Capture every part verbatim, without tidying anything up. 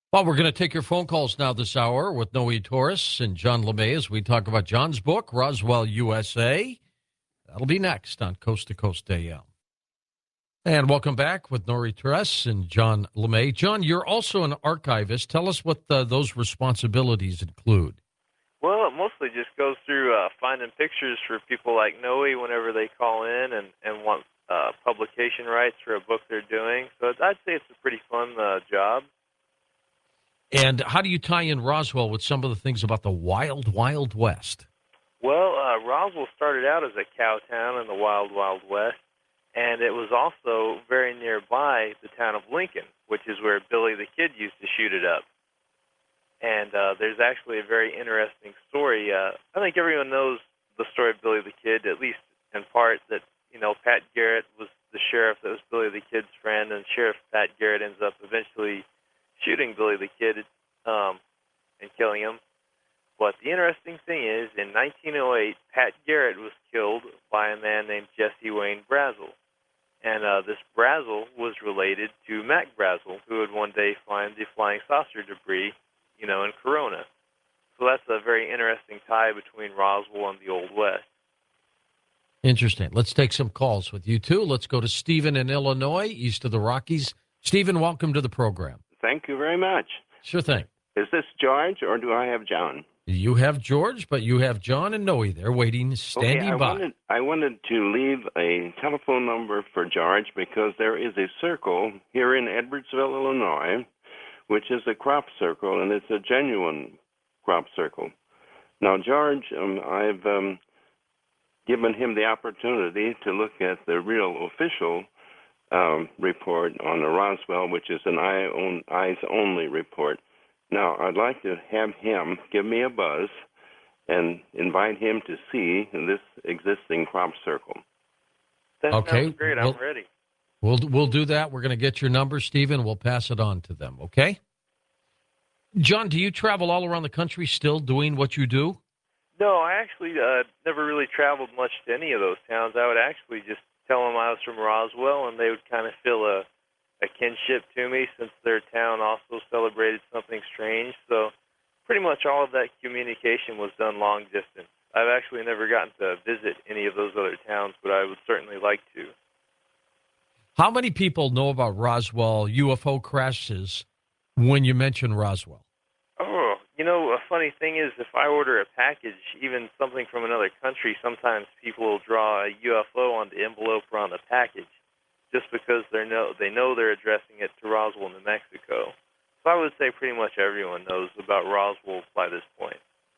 Well, we're going to take your phone calls now this hour with Noe Torres and John LeMay as we talk about John's book, Roswell, U S A. That'll be next on Coast to Coast A M. And welcome back with Noe Torres and John LeMay. John, you're also an archivist. Tell us what the, those responsibilities include. Well, it mostly just goes through uh, finding pictures for people like Noe whenever they call in and, and want uh, publication rights for a book they're doing. So I'd say it's a pretty fun uh, job. And how do you tie in Roswell with some of the things about the wild, wild West? Well, uh, Roswell started out as a cow town in the wild, wild West, and it was also very nearby the town of Lincoln, which is where Billy the Kid used to shoot it up. And uh, there's actually a very interesting story. Uh, I think everyone knows the story of Billy the Kid, at least in part, that, you know, Pat Garrett was the sheriff that was Billy the Kid's friend, and Sheriff Pat Garrett ends up eventually shooting Billy the Kid um, and killing him. But the interesting thing is, in nineteen oh eight, Pat Garrett was killed by a man named Jesse Wayne Brazel. And uh, this Brazel was related to Mac Brazel, who would one day find the flying saucer debris, you know, in Corona. So that's a very interesting tie between Roswell and the Old West. Interesting. Let's take some calls with you, too. Let's go to Stephen in Illinois, east of the Rockies. Stephen, welcome to the program. Thank you very much. Sure thing. Is this George, or do I have John? You have George, but you have John and Noe there waiting, standing okay, I by. Wanted, I wanted to leave a telephone number for George because there is a circle here in Edwardsville, Illinois, which is a crop circle, and it's a genuine crop circle. Now, George, um, I've um, given him the opportunity to look at the real official um, report on the Roswell, which is an eyes-only report. Now, I'd like to have him give me a buzz and invite him to see this existing crop circle. That okay. sounds great. We'll, I'm ready. We'll, we'll do that. We're going to get your number, Stephen. We'll pass it on to them, okay? John, do you travel all around the country still doing what you do? No, I actually uh, never really traveled much to any of those towns. I would actually just tell them I was from Roswell, and they would kind of feel a, a kinship to me since their town also celebrated something strange. So pretty much all of that communication was done long distance. I've actually never gotten to visit any of those other towns, but I would certainly like to. How many people know about Roswell U F O crashes when you mention Roswell? Oh, you know, a funny thing is if I order a package, even something from another country, sometimes people will draw a U F O on the envelope or on the package just because they know, they know they're addressing it to Roswell, New Mexico. So I would say pretty much everyone knows about Roswell by this point.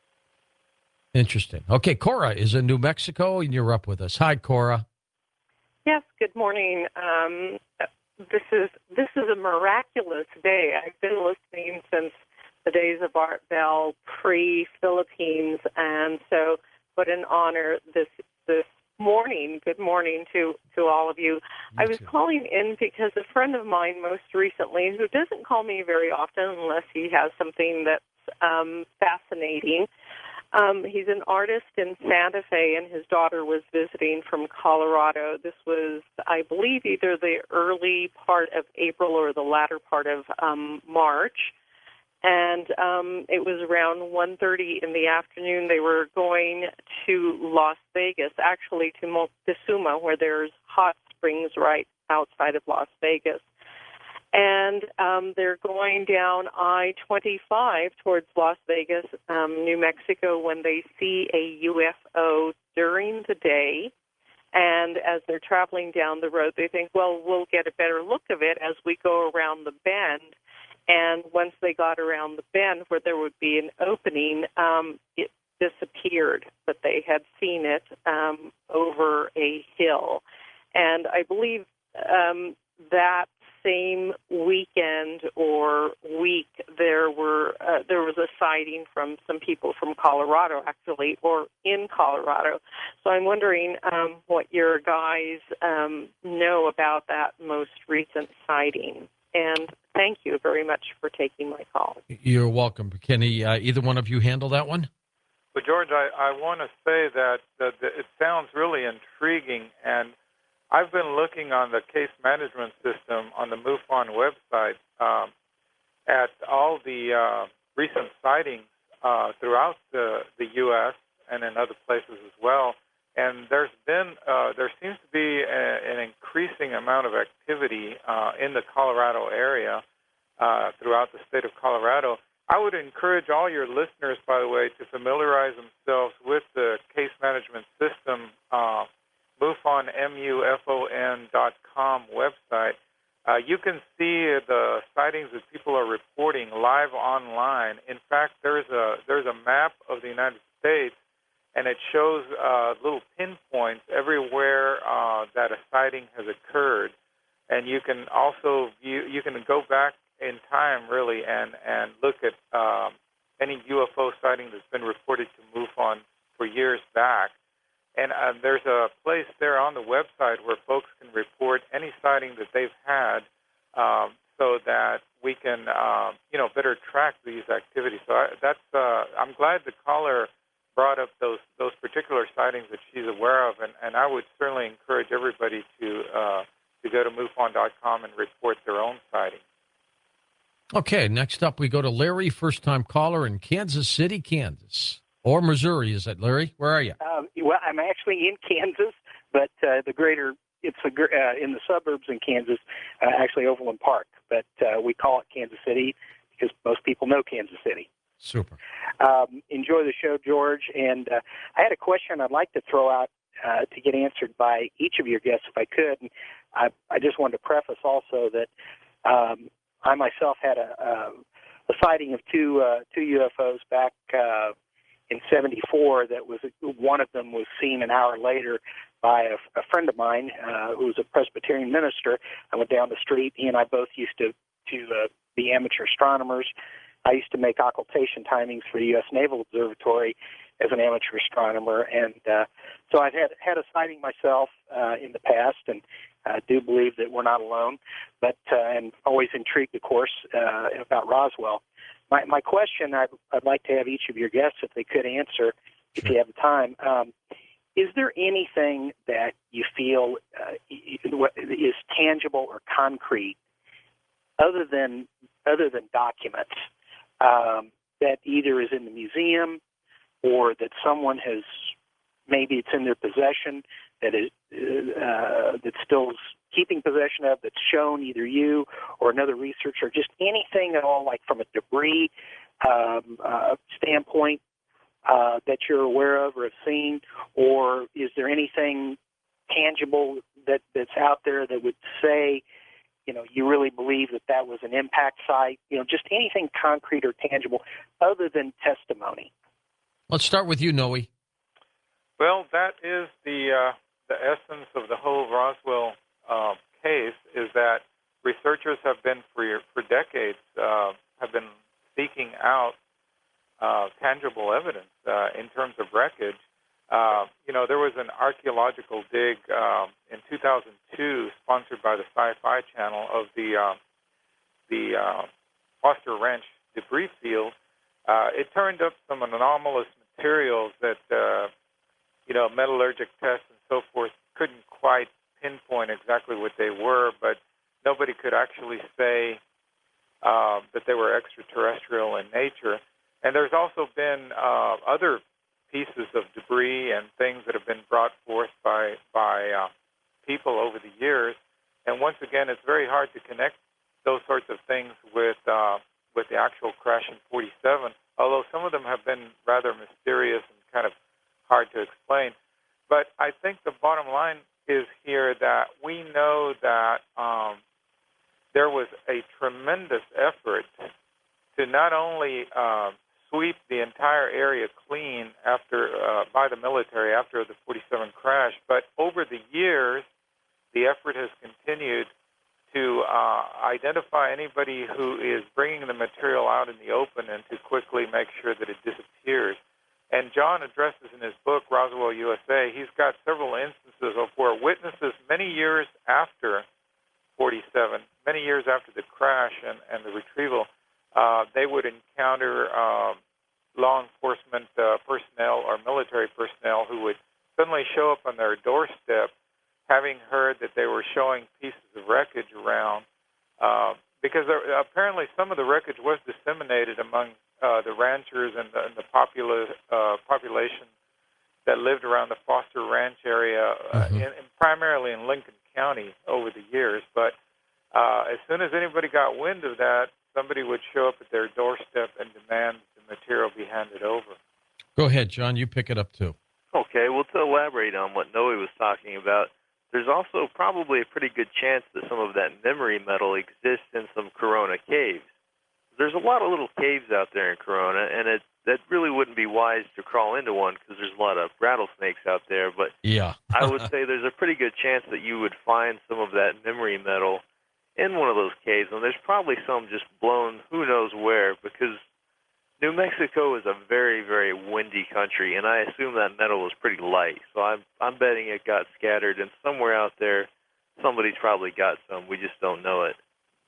Interesting. Okay, Cora is in New Mexico, and you're up with us. Hi, Cora. Yes, good morning. Um, this is this is a miraculous day. I've been listening since the days of Art Bell, pre-Philippines, and so what an honor this this morning. Good morning to, to all of you. You I was too. calling in because a friend of mine most recently, who doesn't call me very often unless he has something that's um, fascinating, Um, he's an artist in Santa Fe, and his daughter was visiting from Colorado. This was, I believe, either the early part of April or the latter part of um, March. And um, it was around one thirty in the afternoon. They were going to Las Vegas, actually to Moctezuma, where there's hot springs right outside of Las Vegas. And um, they're going down I twenty-five towards Las Vegas, um, New Mexico, when they see a U F O during the day. And as they're traveling down the road, they think, well, we'll get a better look of it as we go around the bend. And once they got around the bend where there would be an opening, um, it disappeared, but they had seen it um, over a hill. And I believe um, that same weekend or week, there were uh, there was a sighting from some people from Colorado, actually, or in Colorado. So I'm wondering um, what your guys um, know about that most recent sighting. And thank you very much for taking my call. You're welcome. Can he, uh, either one of you handle that one? Well, George, I, I want to say that, that, that it sounds really intriguing, and I've been looking on the case management system on the MUFON website um, at all the uh, recent sightings uh, throughout the, the U S and in other places as well. And there's been, uh, there seems to be a, an increasing amount of activity uh, in the Colorado area uh, throughout the state of Colorado. I would encourage all your listeners, by the way, to familiarize themselves with the case management system, uh, MUFON, M U F O N dot com website. Uh, you can see the sightings that people are reporting live online. In fact, there's a there's a map of the United States, and it shows uh, little pinpoints everywhere uh, that a sighting has occurred. And you can also view, you can go back in time, really, and, and look at um, any U F O sighting that's been reported to MUFON for years back. And uh, there's a place there on the website where folks can report any sighting that they've had, um, so that we can, uh, you know, better track these activities. So I, that's, uh, I'm glad the caller brought up those those particular sightings that she's aware of, and, and I would certainly encourage everybody to uh, to go to MUFON dot com and report their own sightings. Okay, next up we go to Larry, first-time caller in Kansas City, Kansas. Or Missouri, is it, Larry? Where are you? Um, well, I'm actually in Kansas, but uh, the greater, it's a, uh, in the suburbs in Kansas, uh, actually Overland Park. But uh, we call it Kansas City because most people know Kansas City. Super. Um, enjoy the show, George. And uh, I had a question I'd like to throw out uh, to get answered by each of your guests if I could. And I, I just wanted to preface also that um, I myself had a, a, a sighting of two uh, two U F Os back uh, in seventy-four. That was one of them was seen an hour later by a, a friend of mine uh, who was a Presbyterian minister. I went down the street. He and I both used to to uh, be amateur astronomers. I used to make occultation timings for the U S Naval Observatory as an amateur astronomer, and uh, so I've had had a sighting myself uh, in the past, and I do believe that we're not alone. But uh, and always intrigued, of course, uh, about Roswell. My my question I'd, I'd like to have each of your guests, if they could answer, if you have the time. Um, is there anything that you feel uh, is tangible or concrete, other than other than documents, um, that either is in the museum or that someone has, maybe it's in their possession, that is uh, that still is keeping possession of, that's shown either you or another researcher, just anything at all, like from a debris um, uh, standpoint uh, that you're aware of or have seen, or is there anything tangible that, that's out there that would say, you know, you really believe that that was an impact site, you know, just anything concrete or tangible other than testimony? Let's start with you, Noe. Well, that is the uh, the essence of the whole Roswell uh, case, is that researchers have been for for decades uh, have been seeking out uh, tangible evidence uh, in terms of wreckage. Uh, you know, there was an archaeological dig um, in two thousand two, sponsored by the Sci-Fi Channel, of the uh, the uh, Foster Ranch debris field. Uh, it turned up some anomalous materials that, uh, you know, metallurgic tests and so forth couldn't quite pinpoint exactly what they were, but nobody could actually say uh, that they were extraterrestrial in nature. And there's also been uh, other pieces of debris and things that have been brought forth by by uh, people over the years. And once again, it's very hard to connect those sorts of things with uh, with the actual crash in forty-seven, although some of them have been rather mysterious and kind of hard to explain. But I think the bottom line is here that we know that um, there was a tremendous effort to not only uh, sweep the entire area clean after uh, by the military after the forty-seven crash, but over the years, the effort has continued to uh, identify anybody who is bringing the material out in the open and to quickly make sure that it disappears. And John addresses in his book, Roswell, U S A, he's got several instances of where witnesses many years after forty-seven, many years after the crash and, and the retrieval, uh, they would encounter uh, law enforcement uh, personnel or military personnel who would suddenly show up on their doorstep, having heard that they were showing pieces of wreckage around. Uh, because there, apparently some of the wreckage was disseminated among uh, the ranchers and the, and the popula, uh, population that lived around the Foster Ranch area, uh, Mm-hmm. in, in, primarily in Lincoln County over the years. But uh, as soon as anybody got wind of that, somebody would show up at their doorstep and demand the material be handed over. Go ahead, John. You pick it up, too. Okay, well, to elaborate on what Noe was talking about, there's also probably a pretty good chance that some of that memory metal exists in some Corona caves. There's a lot of little caves out there in Corona, and it that really wouldn't be wise to crawl into one because there's a lot of rattlesnakes out there. But Yeah. I would say there's a pretty good chance that you would find some of that memory metal in one of those caves, and there's probably some just blown who knows where, because New Mexico is a very, very windy country, and I assume that metal was pretty light. So I'm I'm betting it got scattered, and somewhere out there, somebody's probably got some. We just don't know it.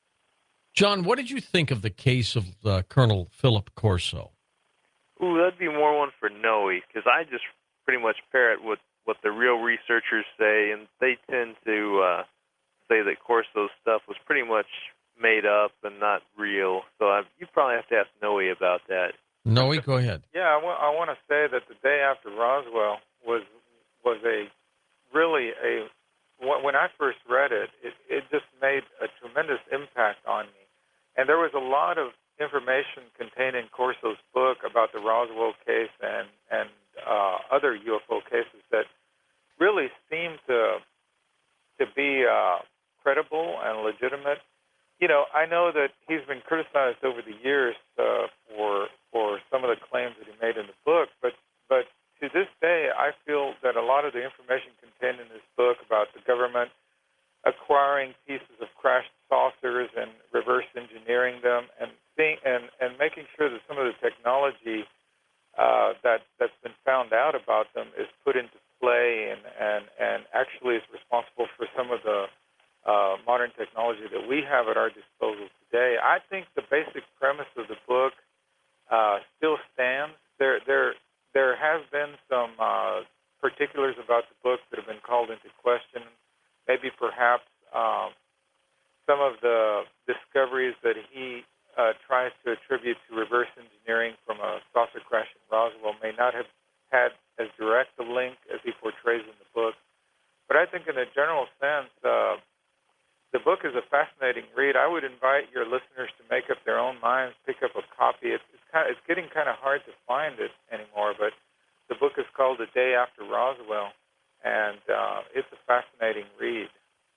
John, what did you think of the case of uh, Colonel Philip Corso? Ooh, that'd be more one for Noe, because I just pretty much parrot what, what the real researchers say, and they tend to uh, say that Corso's stuff was pretty much made up and not real. So I, you probably have to ask Noe about that. Noe, go ahead. Yeah, I, w- I want to say that the day after Roswell was was a really a when I first read it, it, it just made a tremendous impact on me. And there was a lot of information contained in Corso's book about the Roswell case and and uh, other U F O cases that really seemed to to be uh, credible and legitimate. You know, I know that he's been criticized over the years uh, for for some of the claims that he made in the book, but but to this day, I feel that a lot of the information contained in this book about the government acquiring pieces of crashed saucers and reverse engineering them, and seeing, and and making sure that some of the technology uh, that that's been found out about them is put into play, and and and actually is responsible for some of the Uh, modern technology that we have at our disposal today. I think the basic premise of the book uh, still stands. There, there, there have been some uh, particulars about the book that have been called into question. Maybe, perhaps, um, some of the discoveries that he uh, tries to attribute to reverse engineering from a saucer crash in Roswell may not have had as direct a link as he portrays in the book. But I think, in a general sense, uh, the book is a fascinating read. I would invite your listeners to make up their own minds, pick up a copy. It's it's, kind of, it's getting kind of hard to find it anymore, but the book is called The Day After Roswell, and uh, it's a fascinating read.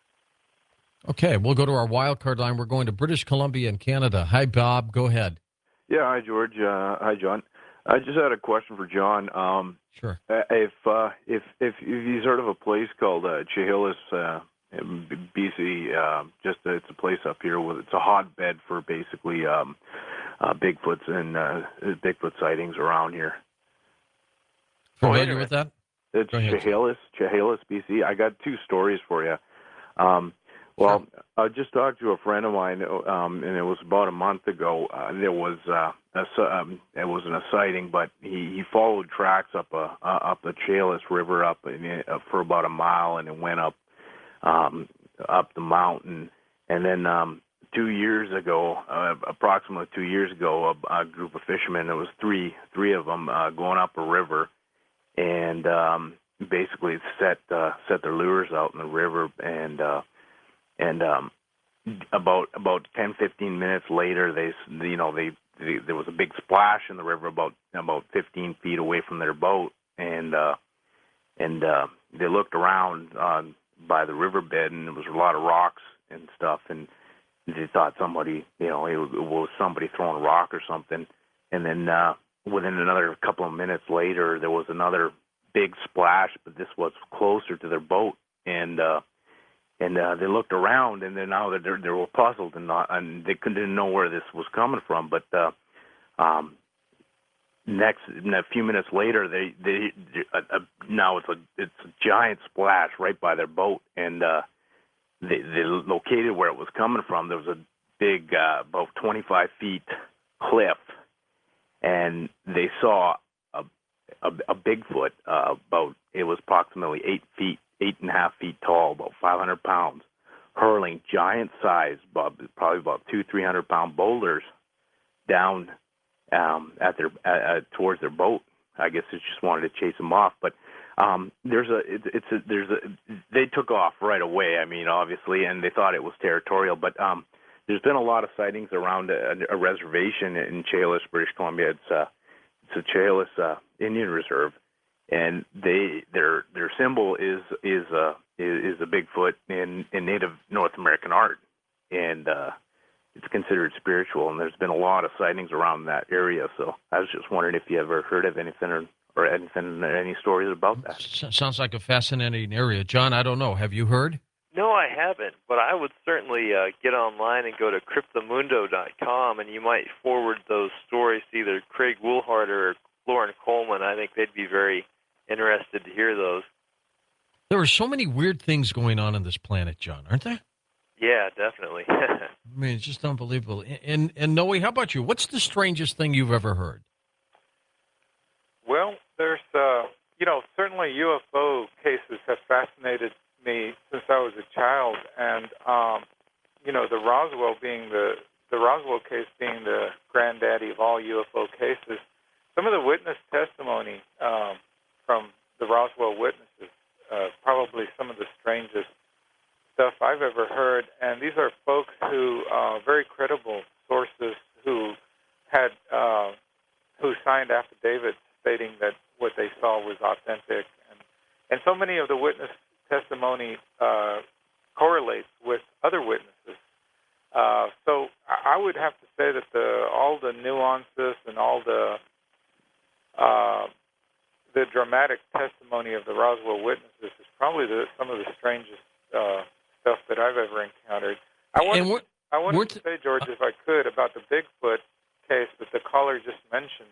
Okay, we'll go to our wild card line. We're going to British Columbia and Canada. Hi, Bob. Go ahead. Yeah, hi, George. Uh, hi, John. I just had a question for John. Um, Sure. If uh, if if if you've heard of a place called uh, Chehalis, uh, in B C, uh, just uh, it's a place up here with it's a hotbed for basically um, uh, Bigfoots and uh, Bigfoot sightings around here. Familiar with that? It's Chehalis, Chehalis, B C. I got two stories for you. Um, well, sure. I just talked to a friend of mine, um, and it was about a month ago. Uh, there was uh, a um, it wasn't a sighting, but he, he followed tracks up a uh, up the Chehalis River up in, uh, for about a mile, and it went up. Um, up the mountain, and then um, two years ago, uh, approximately two years ago, a, a group of fishermen, there was three, three of them uh, going up a river, and um, basically set uh, set their lures out in the river, and uh, and um, about about ten, fifteen minutes later, they you know they, they there was a big splash in the river about about fifteen feet away from their boat, and uh, and uh, they looked around. Uh, by the riverbed, and there was a lot of rocks and stuff, and they thought somebody, you know, it was somebody throwing a rock or something. And then uh, within another couple of minutes later, there was another big splash, but this was closer to their boat, and uh, and uh, they looked around, and then now they're they were puzzled, and not, and they couldn't know where this was coming from, but uh, um, Next, a few minutes later, they they uh, uh, now it's a it's a giant splash right by their boat, and uh, they they located where it was coming from. There was a big, uh, about twenty-five feet cliff, and they saw a a, a Bigfoot. Uh, about it was approximately eight feet, eight and a half feet tall, about five hundred pounds, hurling giant-sized, probably about two, three hundred pound boulders down um, at their uh, towards their boat. I guess it just wanted to chase them off, but um, there's a it, it's a there's a they took off right away. I mean, obviously, and they thought it was territorial, but um, there's been a lot of sightings around a, a reservation in Chehalis, British Columbia. It's a it's a Chehalis uh, Indian Reserve, and they their their symbol is is a is, is a Bigfoot in, in Native North American art, and uh, it's considered spiritual. And there's been a lot of sightings around that area. So I was just wondering if you ever heard of anything or, or anything, any stories about that. S- sounds like a fascinating area, John. I don't know. Have you heard? No, I haven't, but I would certainly uh, get online and go to cryptomundo dot com, and you might forward those stories to either Craig Woolharder or Lauren Coleman. I think they'd be very interested to hear those. There are so many weird things going on on this planet, John, aren't there? Yeah, definitely. I mean, it's just unbelievable. And, and Noe, how about you? What's the strangest thing you've ever heard? Well, there's, uh, you know, certainly U F O cases have fascinated me since I was a child, and um, you know, the Roswell being the the Roswell case being the granddaddy of all U F O cases. Some of the witness testimony um, from the Roswell witnesses, uh, probably some of the strangest stuff I've ever heard, and these are folks who uh, very credible sources who had uh, who signed affidavits stating that what they saw was authentic, and and so many of the witness testimony uh, correlates with other witnesses. Uh, so I would have to say that the all the nuances and all the uh, the dramatic testimony of the Roswell witnesses is probably the, some of the strangest uh, stuff that I've ever encountered. I wanted, I wanted to say, George, if I could, about the Bigfoot case that the caller just mentioned.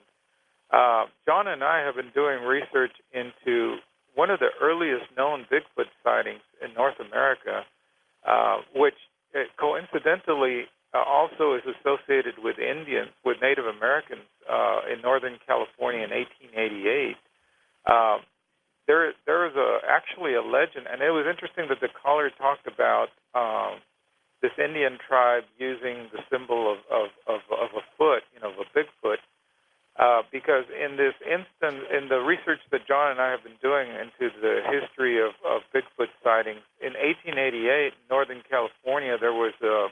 Uh, John and I have been doing research into one of the earliest known Bigfoot sightings in North America, uh, which uh, coincidentally uh, also is associated with Indians, with Native Americans uh, in Northern California in eighteen eighty-eight. Uh, there, there is a, actually a legend, and it was interesting that the caller talked about um, this Indian tribe using the symbol of, of, of, of a foot, you know, of a Bigfoot. Uh, because in this instant, in the research that John and I have been doing into the history of, of Bigfoot sightings, in eighteen eighty-eight, in Northern California, there was a,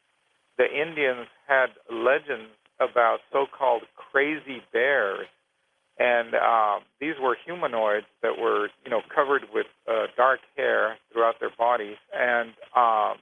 the Indians had legends about so-called crazy bears, and uh, these were humanoids that were, you know, covered with uh, dark hair throughout their bodies, and uh,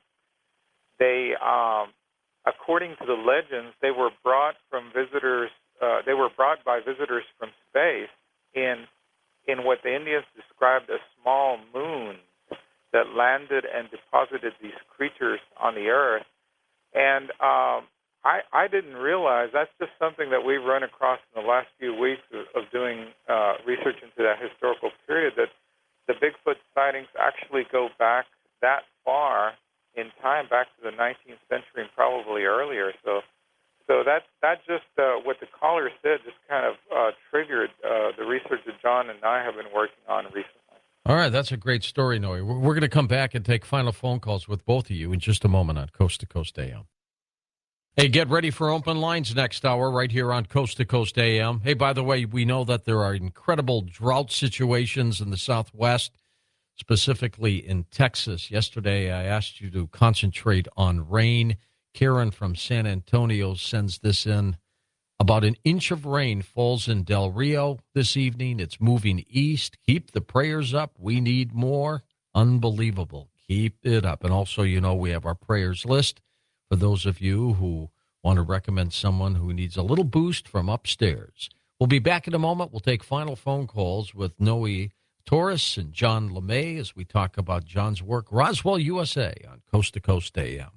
they, um, according to the legends, they were brought from visitors. Uh, they were brought by visitors from space in in what the Indians described as small moons that landed and deposited these creatures on the Earth. And um, I, I didn't realize, that's just something that we've run across in the last few weeks of, of doing uh, research into that historical period, that the Bigfoot sightings actually go back that far in time, back to the nineteenth century and probably earlier. So So that that just uh, what the caller said just kind of uh, triggered uh, the research that John and I have been working on recently. All right, that's a great story, Noe. We're, we're going to come back and take final phone calls with both of you in just a moment on Coast to Coast A M. Hey, get ready for open lines next hour right here on Coast to Coast A M. Hey, by the way, we know that there are incredible drought situations in the Southwest, specifically in Texas. Yesterday, I asked you to concentrate on rain. Karen from San Antonio sends this in. About an inch of rain falls in Del Rio this evening. It's moving east. Keep the prayers up. We need more. Unbelievable. Keep it up. And also, you know, we have our prayers list for those of you who want to recommend someone who needs a little boost from upstairs. We'll be back in a moment. We'll take final phone calls with Noe Torres and John LeMay as we talk about John's work, Roswell, U S A, on Coast to Coast A M.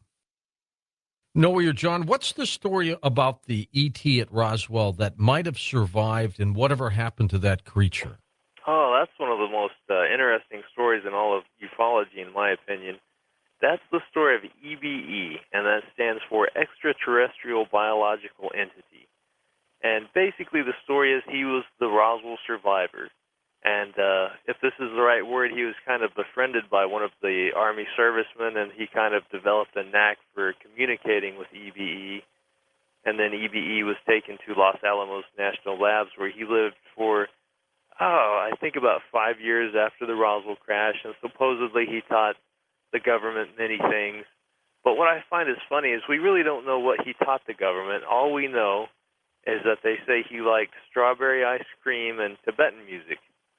Noe or John, what's the story about the E T at Roswell that might have survived, and whatever happened to that creature? Oh, that's one of the most uh, interesting stories in all of ufology, in my opinion. That's the story of E B E, and that stands for Extraterrestrial Biological Entity. And basically the story is he was the Roswell survivor. And uh, if this is the right word, he was kind of befriended by one of the Army servicemen, and he kind of developed a knack for communicating with E B E. And then E B E was taken to Los Alamos National Labs, where he lived for, oh, I think about five years after the Roswell crash, and supposedly he taught the government many things. But what I find is funny is we really don't know what he taught the government. All we know is that they say he liked strawberry ice cream and Tibetan music.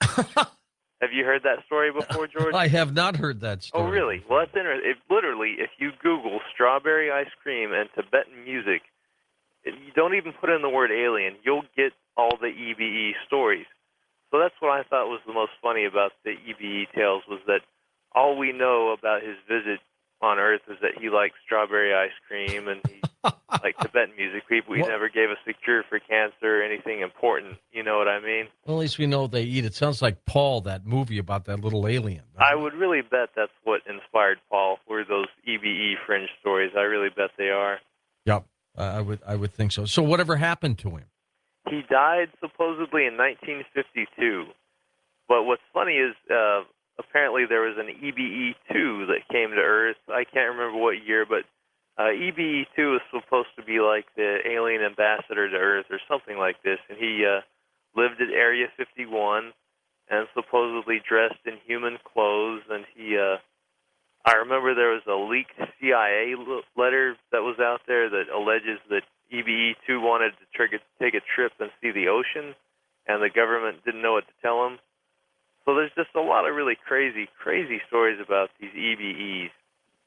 Have you heard that story before, George? I have not heard that story. Oh, really? Well, it's interesting. It, literally, if you Google strawberry ice cream and Tibetan music, it, you don't even put in the word alien, you'll get all the E B E stories. So that's what I thought was the most funny about the E B E tales, was that all we know about his visit on Earth is that he liked strawberry ice cream and he liked Tibetan music. People, he What? never gave us a cure for cancer or anything important. You know what I mean? Well, at least we know what they eat. It sounds like Paul, that movie about that little alien. I would really bet that's what inspired Paul, were those E B E fringe stories. I really bet they are. Yep, uh, I would. I would think so. So, whatever happened to him? He died supposedly in nineteen fifty-two. But what's funny is uh, apparently there was an E B E two that came to Earth. I can't remember what year, but uh, E B E two was supposed to be like the alien ambassador to Earth or something like this. And he uh, lived at Area fifty-one and supposedly dressed in human clothes. And he, uh, I remember there was a leaked C I A letter that was out there that alleges that E B E two wanted to trigger, take a trip and see the ocean, and the government didn't know what to tell him. So there's just a lot of really crazy, crazy stories about these E B Es.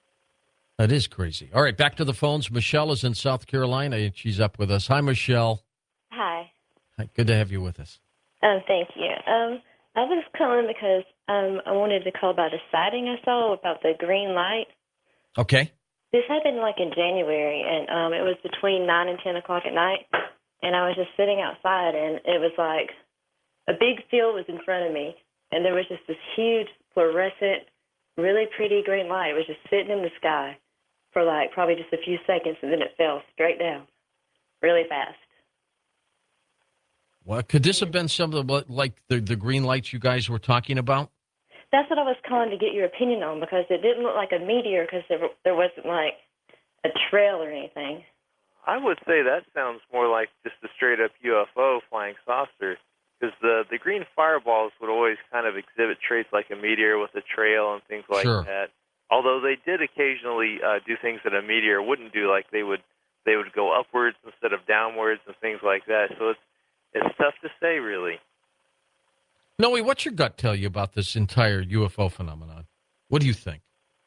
That is crazy. All right, back to the phones. Michelle is in South Carolina, and she's up with us. Hi, Michelle. Hi. Hi. Good to have you with us. Um, thank you. Um, I was calling because um, I wanted to call about a sighting I saw about the green light. Okay. This happened like in January, and um, it was between nine and ten o'clock at night, and I was just sitting outside, and it was like a big field was in front of me, and there was just this huge fluorescent, really pretty green light. It was just sitting in the sky for like probably just a few seconds, and then it fell straight down really fast. Well, could this have been some of the, like the, the green lights you guys were talking about? That's what I was calling to get your opinion on, because it didn't look like a meteor because there, there wasn't like a trail or anything. I would say that sounds more like just a straight-up U F O flying saucer, because the, the green fireballs would always kind of exhibit traits like a meteor with a trail and things like Sure. that. Although they did occasionally uh, do things that a meteor wouldn't do, like they would they would go upwards instead of downwards and things like that. So it's it's tough to say, really. Noe, what's your gut tell you about this entire U F O phenomenon? What do you think?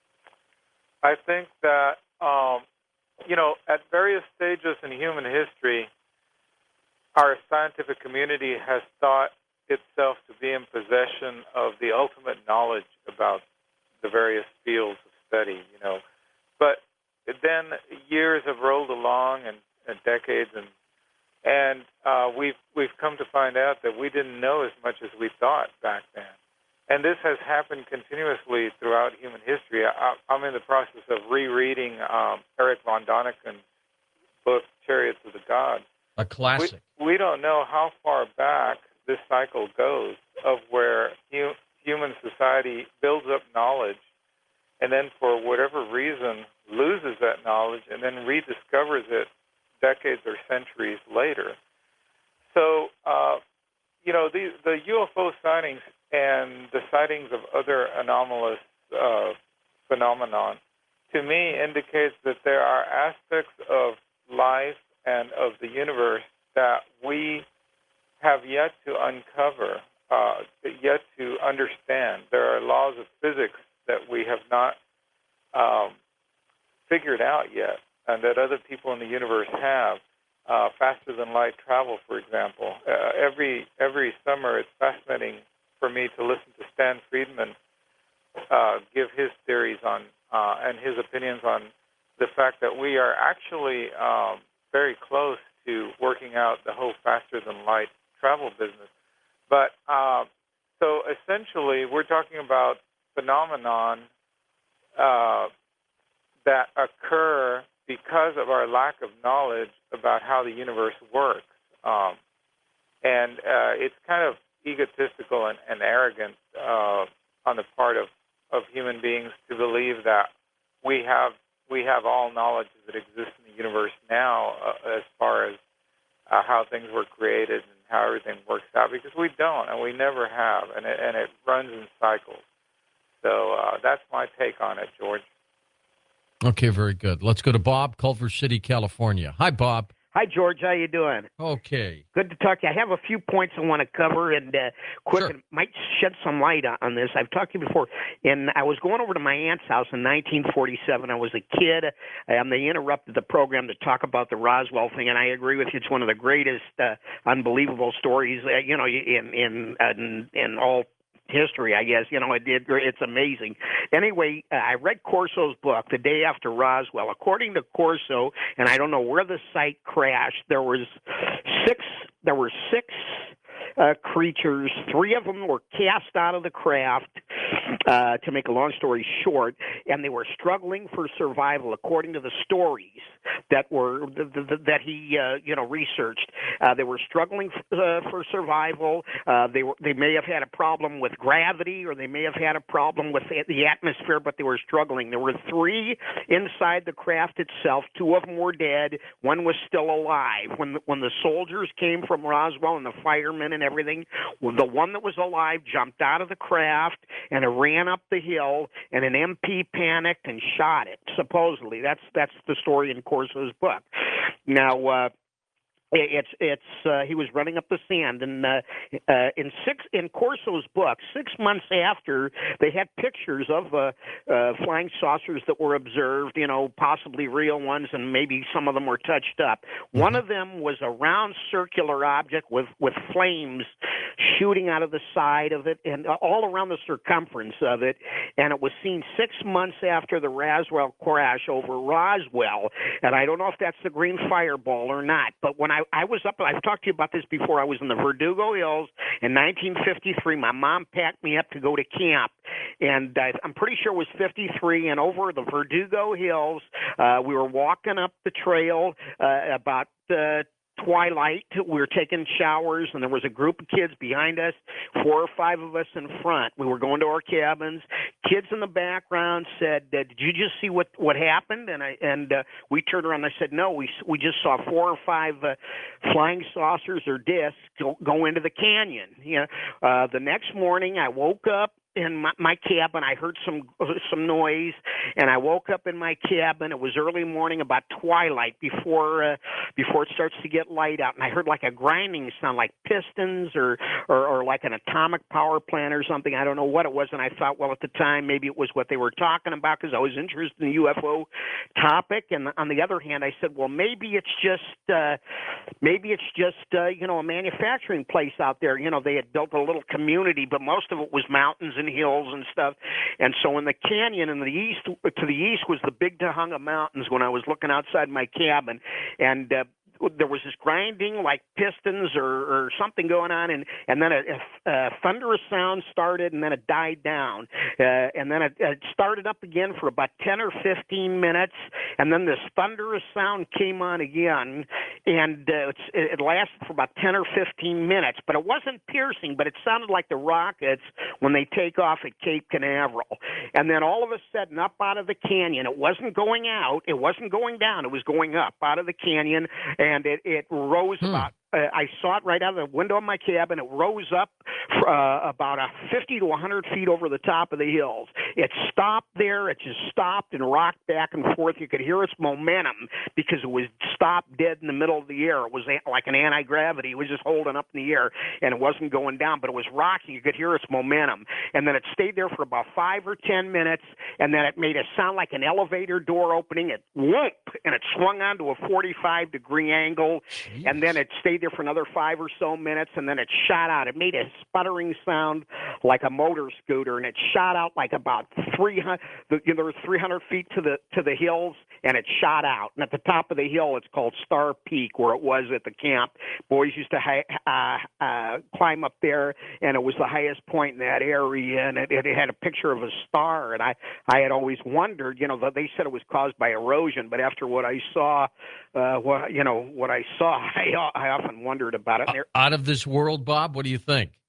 I think that, um, you know, at various stages in human history, our scientific community has thought itself to be in possession of the ultimate knowledge about the various fields of study, you know. But then years have rolled along, and, and decades, and and uh, we've we've come to find out that we didn't know as much as we thought back then. And this has happened continuously throughout human history. I, I'm in the process of rereading um, Eric von Daniken's book, Chariots of the Gods. A classic. We, we don't know how far back this cycle goes of where hu- human society builds up knowledge and then for whatever reason loses that knowledge and then rediscovers it decades or centuries later. So, uh, you know, the, the U F O sightings and the sightings of other anomalous uh, phenomenon, to me, indicates that there are aspects of life and of the universe that we have yet to uncover, uh, yet to understand. There are laws of physics that we have not um, figured out yet, and that other people in the universe have. Uh, faster than light travel, for example. Uh, every every summer, it's fascinating for me to listen to Stan Friedman uh, give his theories on uh, and his opinions on the fact that we are actually um, very close to working out the whole faster than light travel business. But uh, so essentially, we're talking about phenomenon uh, that occur because of our lack of knowledge about how the universe works. Um, and uh, it's kind of egotistical and, and arrogant uh, on the part of, of human beings to believe that we have we have all knowledge that exists in the universe now uh, as far as uh, how things were created and how everything works out, because we don't, and we never have, and it, and it runs in cycles. So uh, that's my take on it, George. Okay, very good. Let's go to Bob, Culver City, California. Hi, Bob. Hi, George. How you doing? Okay. Good to talk to you. I have a few points I want to cover, and uh, quick, Sure. it might shed some light on, on this. I've talked to you before, and I was going over to my aunt's house in nineteen forty-seven. I was a kid, and they interrupted the program to talk about the Roswell thing, and I agree with you. It's one of the greatest, uh, unbelievable stories, uh, you know, in in in, in all history, I guess. You know, it did. It's amazing. Anyway, uh, I read Corso's book, The Day After Roswell. According to Corso, and I don't know where the site crashed, there was six. There were six uh, creatures. Three of them were cast out of the craft. Uh, to make a long story short, and they were struggling for survival, according to the stories that were th- th- that he uh, you know researched. Uh, they were struggling f- uh, for survival. Uh, they were they may have had a problem with gravity, or they may have had a problem with the atmosphere, but they were struggling. There were three inside the craft itself. Two of them were dead. One was still alive. When the, when the soldiers came from Roswell and the firemen and everything, the one that was alive jumped out of the craft and it ran up the hill, and an M P panicked and shot it. Supposedly, that's that's the story in Corso's book. Now, uh, it's it's uh, he was running up the sand, and uh, uh, in six in Corso's book, six months after, they had pictures of uh, uh, flying saucers that were observed. You know, possibly real ones, and maybe some of them were touched up. Mm-hmm. One of them was a round circular object with with flames shooting out of the side of it and all around the circumference of it, and it was seen six months after the Roswell crash over Roswell. And I don't know if that's the green fireball or not, but when I, I was up, I've talked to you about this before, I was in the Verdugo Hills in nineteen fifty-three. My mom packed me up to go to camp, and uh, I'm pretty sure it was fifty-three, and over the Verdugo Hills, uh, we were walking up the trail uh, about uh, twilight. We were taking showers, and there was a group of kids behind us, four or five of us in front. We were going to our cabins. Kids in the background said, uh, "Did you just see what what happened?" And I and uh, we turned around. And I said, "No, we we just saw four or five uh, flying saucers or discs go, go into the canyon." You know, uh, the next morning, I woke up in my, my cabin. I heard some some noise, and I woke up in my cabin. It was early morning, about twilight, before uh, before it starts to get light out, and I heard like a grinding sound, like pistons or, or or like an atomic power plant or something. I don't know what it was, and I thought, well, at the time, maybe it was what they were talking about, because I was interested in the U F O topic. And on the other hand, I said, well, maybe it's just uh, maybe it's just uh, you know a manufacturing place out there. You know, they had built a little community, but most of it was mountains and hills and stuff. And so in the canyon in the east, to the east was the Big Tahunga Mountains when I was looking outside my cabin, and uh, there was this grinding like pistons or, or something going on, and, and then a, a, a thunderous sound started, and then it died down. Uh, and then it, it started up again for about ten or fifteen minutes, and then this thunderous sound came on again, and uh, it's, it lasted for about ten or fifteen minutes, but it wasn't piercing, but it sounded like the rockets when they take off at Cape Canaveral. And then all of a sudden, up out of the canyon, it wasn't going out, it wasn't going down, it was going up out of the canyon, and And it, it rose hmm. about, uh, I saw it right out of the window of my cabin. It rose up uh, about a fifty to one hundred feet over the top of the hills. It stopped there. It just stopped and rocked back and forth. You could hear its momentum because it was stopped dead in the middle of the air. It was like an anti-gravity. It was just holding up in the air, and it wasn't going down, but it was rocking. You could hear its momentum. And then it stayed there for about five or ten minutes, and then it made a sound like an elevator door opening. It whoop, and it swung onto a forty-five degree angle, Jeez. And then it stayed there for another five or so minutes, and then it shot out. It made a sputtering sound like a motor scooter, and it shot out like about three hundred. You know, there was three hundred feet to the to the hills, and it shot out. And at the top of the hill, it's called Star Peak, where it was at the camp. Boys used to hi, uh, uh, climb up there, and it was the highest point in that area, and it, it had a picture of a star. And I I had always wondered, you know, they said it was caused by erosion, but after what I saw, uh, what you know, what I saw, I I often wondered about it. Out of this world, Bob, what do you think?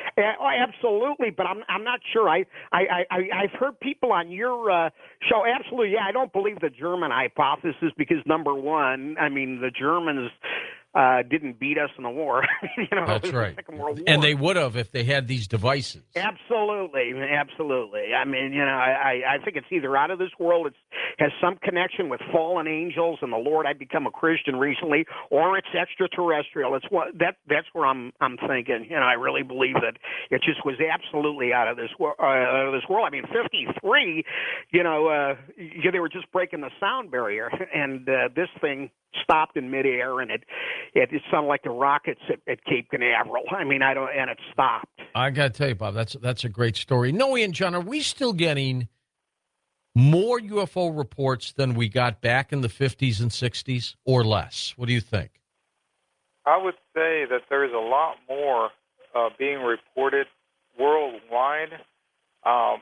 Yeah, oh, absolutely, but I'm I'm not sure. I I, I I've heard people on your uh, show. Absolutely, yeah. I don't believe the German hypothesis because number one, I mean, the Germans uh, didn't beat us in the war. you know, That's it was right. the Second World War. And they would have if they had these devices. Absolutely, absolutely. I mean, you know, I, I think it's either out of this world, it has some connection with fallen angels and the Lord. I've become a Christian recently, or it's extraterrestrial. It's what that that's where I'm I'm thinking. You know, I really believe that it just was absolutely out of this world. Uh, out of this world. I mean, fifty-three. You know, uh, they were just breaking the sound barrier, and uh, this thing stopped in midair, and it it, it sounded like the rockets at, at Cape Canaveral. I mean, I don't, and it stopped. I got to tell you, Bob, that's that's a great story. Noe and John, are we still getting more U F O reports than we got back in the fifties and sixties, or less? What do you think? I would say that there is a lot more uh, being reported worldwide. Um,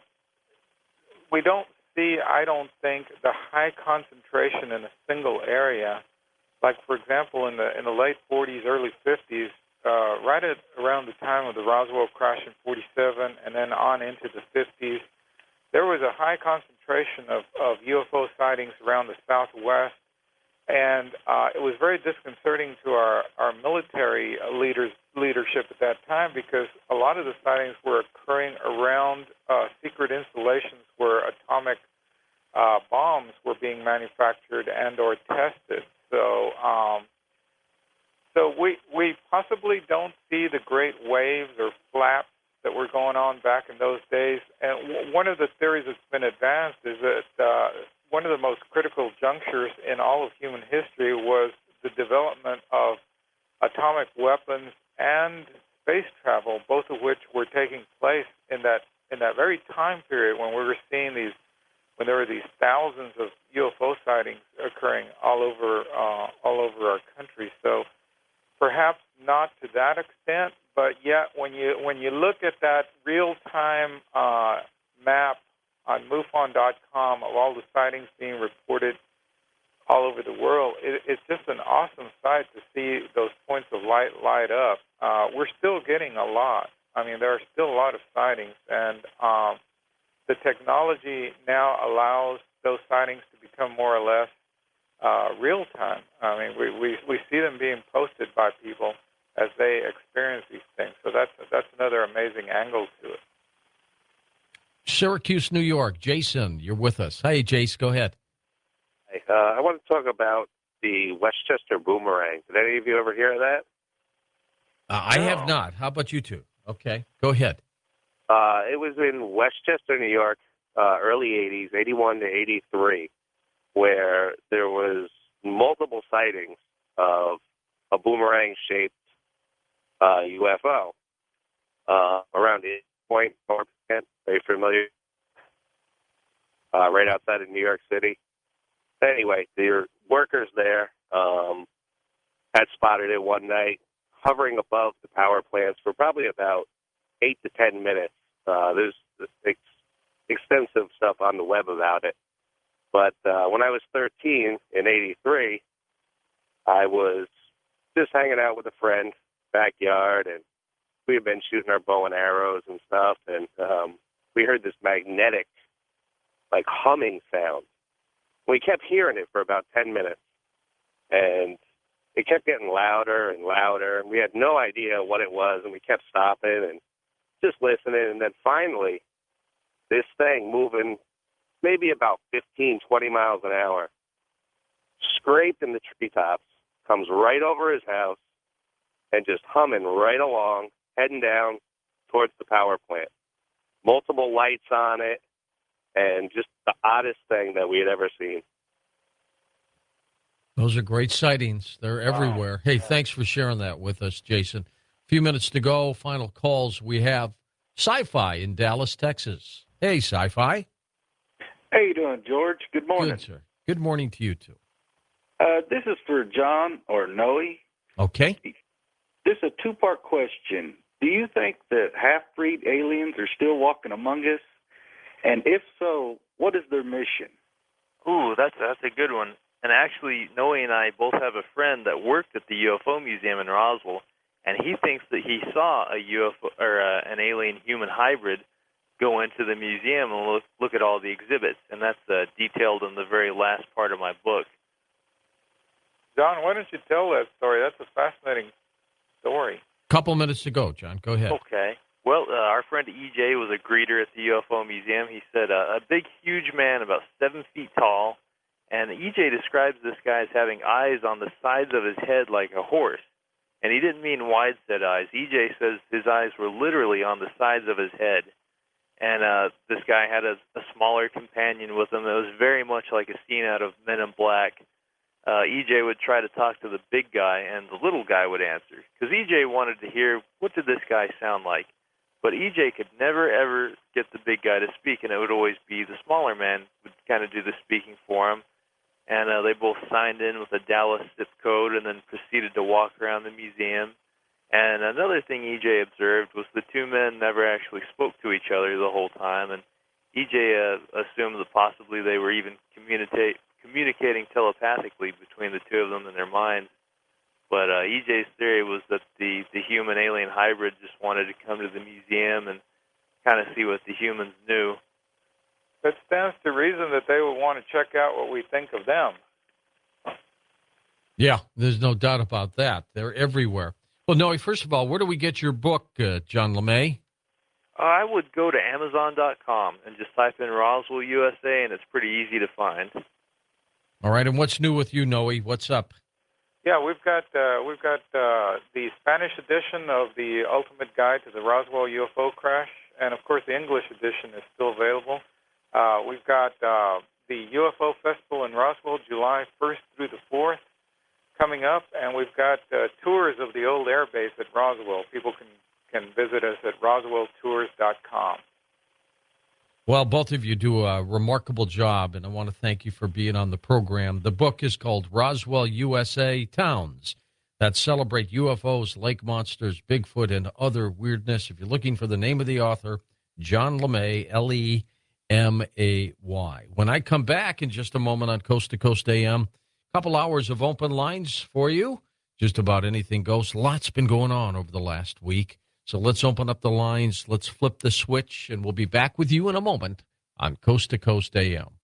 we don't see, I don't think, the high concentration in a single area. Like, for example, in the in the late forties, early fifties, uh, right at around the time of the Roswell crash in forty-seven, and then on into the fifties, there was a high concentration of, of U F O sightings around the Southwest, and uh, it was very disconcerting to our, our military leaders leadership at that time because a lot of the sightings were occurring around uh, secret installations where atomic uh, bombs were being manufactured and or tested. So, um, so we we possibly don't see the great waves or flaps that were going on back in those days. And w- one of the theories that's been advanced is that uh, one of the most critical junctures in all of human history was the development of atomic weapons and space travel, both of which were taking place in that in that very time period when we were seeing these. When there were these thousands of U F O sightings occurring all over uh, all over our country, so perhaps not to that extent, but yet when you when you look at that real-time uh, map on MUFON dot com of all the sightings being reported all over the world, it, it's just an awesome sight to see those points of light light up. Uh, we're still getting a lot. I mean, there are still a lot of sightings, and um, the technology now allows those sightings to become more or less uh, real time. I mean, we, we, we see them being posted by people as they experience these things. So that's that's another amazing angle to it. Syracuse, New York. Jason, you're with us. Hey, Jace, go ahead. Hey, uh, I want to talk about the Westchester boomerang. Did any of you ever hear of that? Uh, I have not. How about you two? Okay, go ahead. Uh, it was in Westchester, New York, uh, early eighties, eighty-one to eighty-three, where there was multiple sightings of a boomerang-shaped uh, U F O uh, around East Point, North Kent. Are you familiar? Uh, right outside of New York City. Anyway, the workers there um, had spotted it one night, hovering above the power plants for probably about eight to ten minutes. Uh, there's ex- extensive stuff on the web about it. But uh, when I was thirteen in eighty-three, I was just hanging out with a friend, backyard, and we had been shooting our bow and arrows and stuff, and um, we heard this magnetic, like, humming sound. We kept hearing it for about ten minutes, and it kept getting louder and louder, and we had no idea what it was, and we kept stopping and just listening, and then finally, this thing moving maybe about fifteen, twenty miles an hour, scraped in the treetops, comes right over his house, and just humming right along, heading down towards the power plant. Multiple lights on it, and just the oddest thing that we had ever seen. Those are great sightings. They're everywhere. Hey, thanks for sharing that with us, Jason. A few minutes to go. Final calls. We have Sci-Fi in Dallas, Texas. Hey, Sci-Fi. How you doing, George? Good morning. Good, sir. Good morning to you, too. Uh, this is for John or Noe. Okay. This is a two-part question. Do you think that half-breed aliens are still walking among us? And if so, what is their mission? Ooh, that's that's a good one. And actually, Noe and I both have a friend that worked at the U F O Museum in Roswell, and he thinks that he saw a U F O or uh, an alien-human hybrid go into the museum and look look at all the exhibits, and that's uh, detailed in the very last part of my book. John, why don't you tell that story? That's a fascinating story. Couple minutes to go, John. Go ahead. Okay. Well, uh, our friend E J was a greeter at the U F O Museum. He said uh, a big, huge man, about seven feet tall, and E J describes this guy as having eyes on the sides of his head like a horse. And he didn't mean wide-set eyes. E J says his eyes were literally on the sides of his head. And uh, this guy had a, a smaller companion with him that was very much like a scene out of Men in Black. Uh, E J would try to talk to the big guy, and the little guy would answer. Because E J wanted to hear, what did this guy sound like? But E J could never, ever get the big guy to speak, and it would always be the smaller man would kind of do the speaking for him. And uh, they both signed in with a Dallas zip code and then proceeded to walk around the museum. And another thing E J observed was the two men never actually spoke to each other the whole time, and E J uh, assumed that possibly they were even communicate, communicating telepathically between the two of them in their minds. But uh, E J's theory was that the, the human-alien hybrid just wanted to come to the museum and kind of see what the humans knew. That stands to reason that they would want to check out what we think of them. Yeah, there's no doubt about that. They're everywhere. Well, Noe, first of all, where do we get your book, uh, John LeMay? Uh, I would go to Amazon dot com and just type in Roswell, U S A, and it's pretty easy to find. All right, and what's new with you, Noe? What's up? Yeah, we've got uh, we've got uh, the Spanish edition of the Ultimate Guide to the Roswell U F O Crash, and of course the English edition is still available. Uh, we've got uh, the U F O Festival in Roswell, July first through the fourth, coming up, and we've got uh, tours of the old air base at Roswell. People can, can visit us at roswell tours dot com. Well, both of you do a remarkable job, and I want to thank you for being on the program. The book is called Roswell, U S A Towns that celebrate U F Os, lake monsters, Bigfoot, and other weirdness. If you're looking for the name of the author, John LeMay, L E M A Y. When I come back in just a moment on Coast to Coast A M, a couple hours of open lines for you. Just about anything goes. Lots been going on over the last week. So let's open up the lines. Let's flip the switch, and we'll be back with you in a moment on Coast to Coast A M.